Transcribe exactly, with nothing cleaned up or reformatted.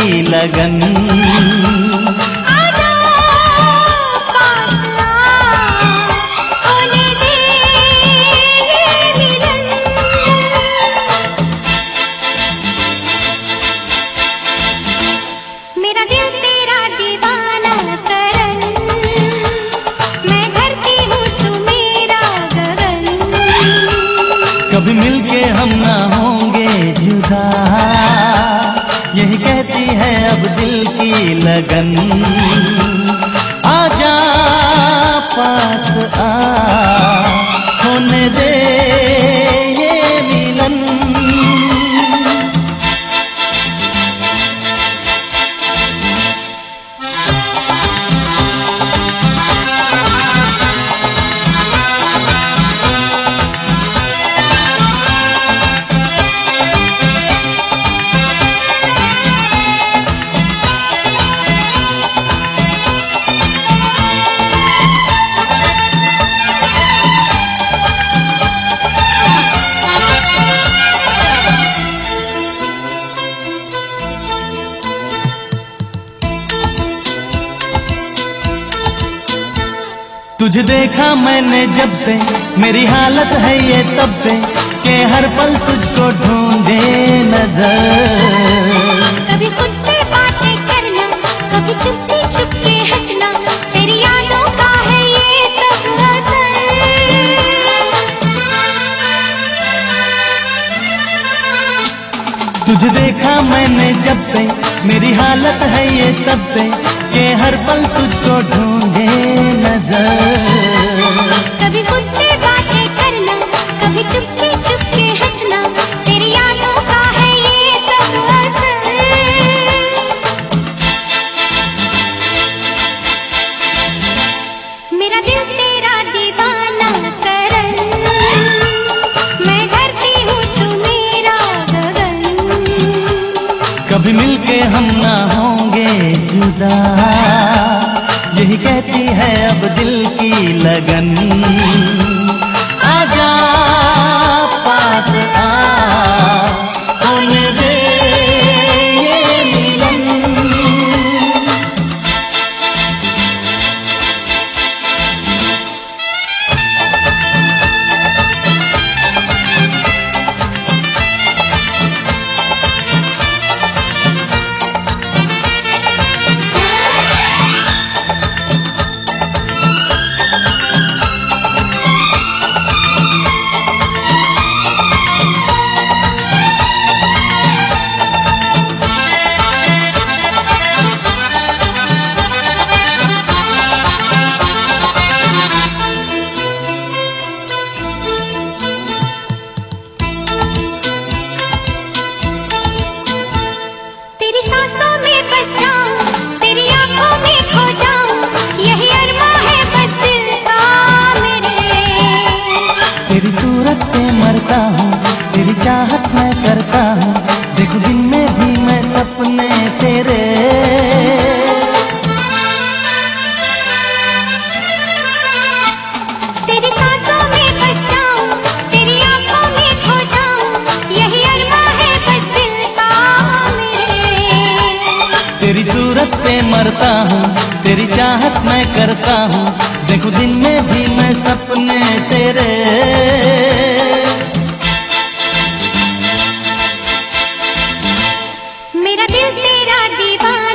की लगन। आजा पास आ, होने दे ये मिलन। मेरा दिल तेरा दीवाना करन, मैं धरती हूँ तू मेरा गगन। कभी मिलके हम ना होंगे जुदा, यही कहती है अब दिल की लगन। आजा पास आ, होने दे ये मिलन। तुझे देखा मैंने जब से, मेरी हालत है ये तब से, कि हर पल तुझको ढूंढे नजर। कभी खुद से बातें करना, कभी चुपके चुपके हंसना, तेरी यादों का है ये सब असर। तुझे देखा मैंने जब से, मेरी हालत है ये तब से, कि हर पल तुझको ढूंढे नजर। कभी खुद से बातें करना, कभी चुपके चुपके हंसना, तेरी यादों का है ये सब असर। मेरा दिल तेरा दीवाना करन, मैं धरती हूँ तू मेरा गगन। कभी मिलके हम ना होंगे जुदा, यही कहती है अब दिल की लगन। आजा पास आ, होने दे ये मिलन। तेरी सूरत पे मरता हूँ, तेरी चाहत मैं करता हूँ, देखो दिन में भी मैं सपने तेरे। तेरी सांसों में बस जाऊं, तेरी आंखों में खो जाऊं, यही अरमा है बस दिल का मेरे। तेरी सूरत पे मरता हूँ, तेरी चाहत मैं करता हूँ, देखो दिन में भी मैं सपने तेरे। मेरा दिल तेरा दीवाना